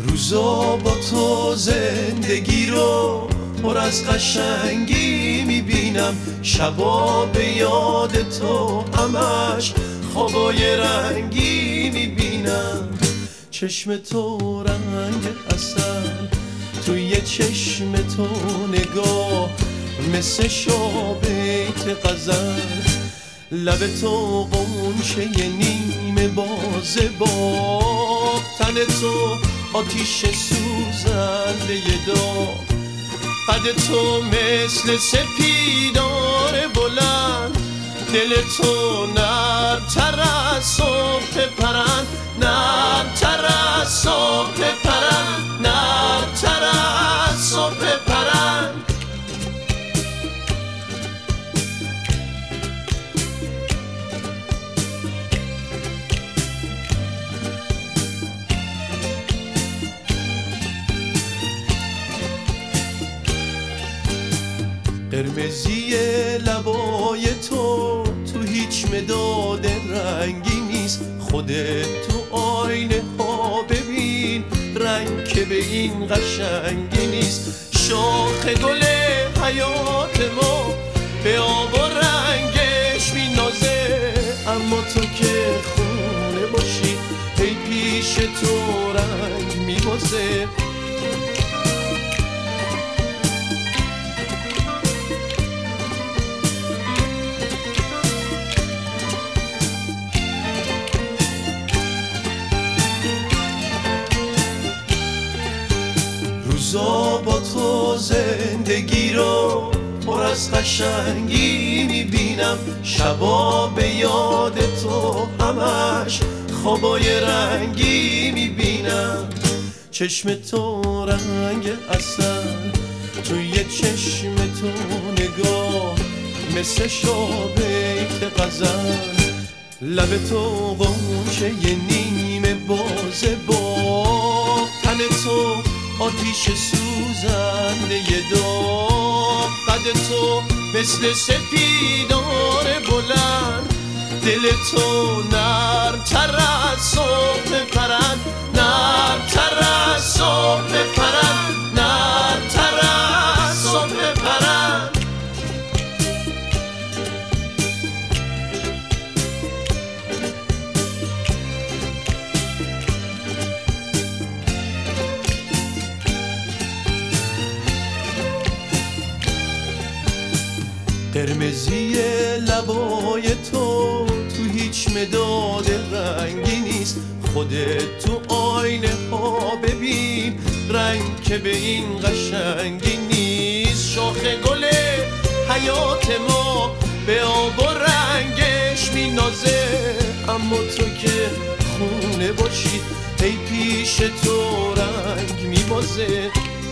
روزا با تو زندگی رو پر از قشنگی میبینم، شبا به یاد تو همش خوابای رنگی میبینم. چشم تو رنگ عسل، توی چشم تو نگاه مثل شابیت غزل، لب تو قنچه نیمه باز باغ، تن تو آتیش سوزنده داغ، قد تو مثل سپیدار بلند، دل تو نرم‌تر از صبح پرند، نرم‌تر از صبح پرند، نرم‌تر از صبح پرند. قرمزی لبای تو هیچ مداد رنگی نیست، خودت تو آینه ها ببین رنگ که به این قشنگی نیست. شاخ گل حیات ما به آب و رنگش مینازه، اما تو که خونه باشی ای پیش تو رنگ میبازه. روزا با تو زندگی رو پر از قشنگی میبینم، شبا به یاد تو همش خوابای رنگی میبینم. چشم تو رنگ عسل، توی چشم تو نگاه مثل شابیت غزل، لب تو قنچه نیمه باز باغ، تن تو آتیش سوزنده داغ، قد تو مثل سپیدار بلند، دل تو نرم‌تر از صبح پرند، نرم‌تر از صبح پرند، نرم‌تر از صبح پرند. قرمزی لبای تو هیچ مداد رنگی نیست، خودت تو آینه ها ببین رنگ که به این قشنگی نیست. شاخ گل حیات ما به آب و رنگش مینازه، اما تو که خونه باشی ای پیش تو رنگ میبازه.